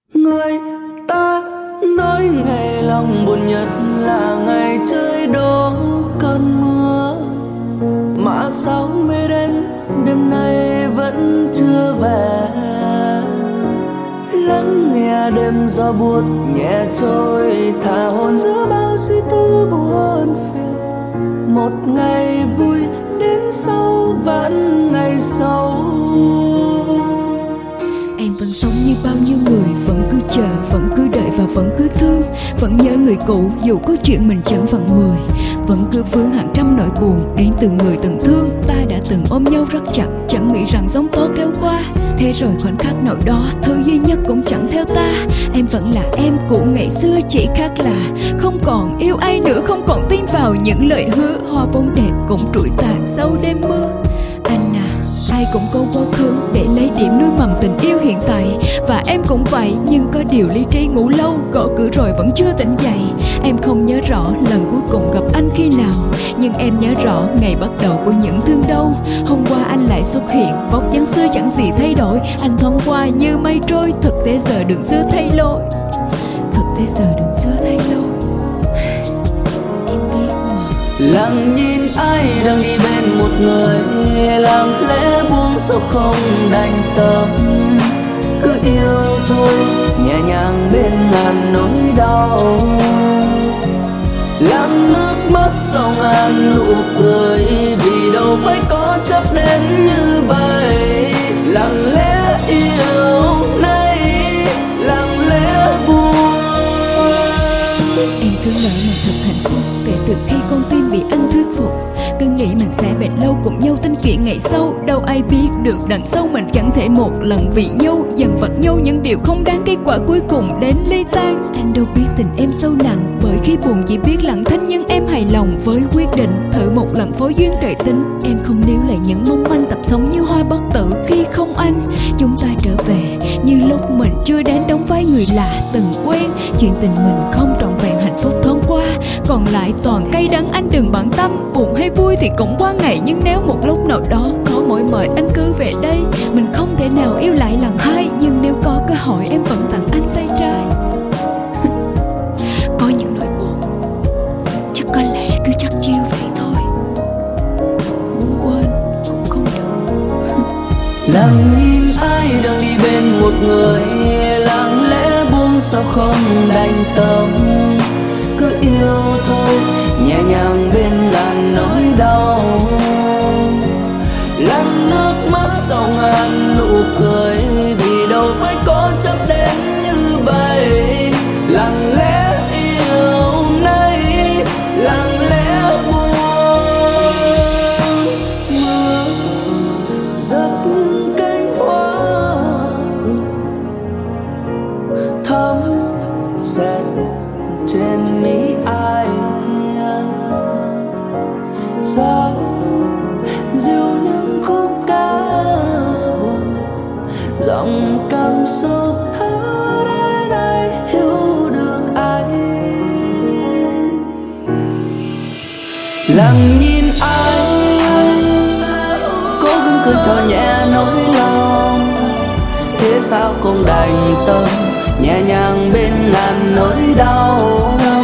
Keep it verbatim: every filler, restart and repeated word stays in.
Người ta nói ngày lòng buồn nhất là ngày trời đổ cơn mưa, mà sao mây đến đêm nay vẫn chưa về. Lắng nghe đêm gió buốt nhẹ trôi, thả hồn giữa bao suy tư buồn phiền. Một ngày vui đến sau vạn ngày sau. Em vẫn sống như bao nhiêu người, vẫn cứ chờ, vẫn cứ đợi và vẫn cứ thương. Vẫn nhớ người cũ dù có chuyện mình chẳng phần mười. Vẫn cứ vướng hàng trăm nỗi buồn đến từ người từng thương. Ta đã từng ôm nhau rất chặt, chẳng nghĩ rằng giông tố kéo qua. Thế rồi khoảnh khắc nào đó, thứ duy nhất cũng chẳng theo ta. Em vẫn là em của ngày xưa, chỉ khác là không còn yêu ai nữa, không còn tin vào những lời hứa. Hoa bông đẹp cũng trụi tàn sau đêm mưa. Anh à, ai cũng có quá khứ để lấy điểm nuôi mầm tình yêu hiện tại. Và em cũng vậy, nhưng có điều lý trí ngủ lâu, gõ cửa rồi vẫn chưa tỉnh dậy. Em không nhớ rõ lần cuối cùng gặp anh khi nào, nhưng em nhớ rõ ngày bắt đầu của những thương đau. Hôm qua anh lại xuất hiện, vóc dáng xưa chẳng gì thay đổi. Anh thoáng qua như mây trôi, thực tế giờ đường xưa thay lối. Thực tế giờ đường xưa thay lối. Em biết mà. Lặng nhìn ai đang đi bên một người, lặng lẽ buông sao không đành tâm. Cứ yêu thôi, nhẹ nhàng bên ngàn nỗi đau. Lặng nước mắt sau ngàn nụ cười, vì đâu phải có chấp đến như vậy. Lặng lẽ yêu nay, lặng lẽ buồn. Em cứ nói mình thật hạnh phúc kể từ khi con tim bị anh thuyết phục. Cứ nghĩ mình sẽ bền lâu cùng nhau tin chuyện ngày sau. Đâu ai biết được đằng sau mình chẳng thể một lần vì nhau. Dần vặt nhau những điều không đáng, kết quả cuối cùng đến ly tan. Anh đâu biết tình em sâu nặng, bởi khi buồn chỉ biết lặng thinh. Nhưng em hài lòng với quyết định, thử một lần phối duyên trời tính. Em không níu lại những mong manh, tập sống như hoa bất tử khi không anh. Chúng ta trở về như lúc mình chưa đến, đóng vai người lạ từng quen. Chuyện tình mình không trọn vẹn, hạnh phúc thoáng qua, còn lại toàn cay đắng. Anh đừng bận tâm, buồn hay vui thì cũng qua ngày. Nhưng nếu một lúc nào đó có mỏi mệt, anh cứ về đây. Mình không thể nào yêu lại lần hai, nhưng nếu có cơ hội em vẫn tặng anh tay trái. Có những nỗi buồn chắc có lẽ cứ chắc chiêu vậy thôi. Muốn quên cũng không được. Lặng nhìn ai đang đi bên một người, lặng lẽ buông sao không đành tâm. Cứ yêu thôi, nhẹ nhàng bên ngàn nỗi đau. Lặng nước mắt sau ngàn nụ cười, vì đâu phải có chấp đến như vậy. Lặng lẽ yêu nay, lặng lẽ buồn. Mưa rớt cánh hoa thấm rét trên mi ai. Gió dịu những khúc ca buồn, dòng cảm xúc thơ đến ai hiểu được ai. Lặng nhìn ai cố gắng cười cho nhẹ nỗi lòng, thế sao không đành tâm. Nhẹ nhàng bên ngàn nỗi đau.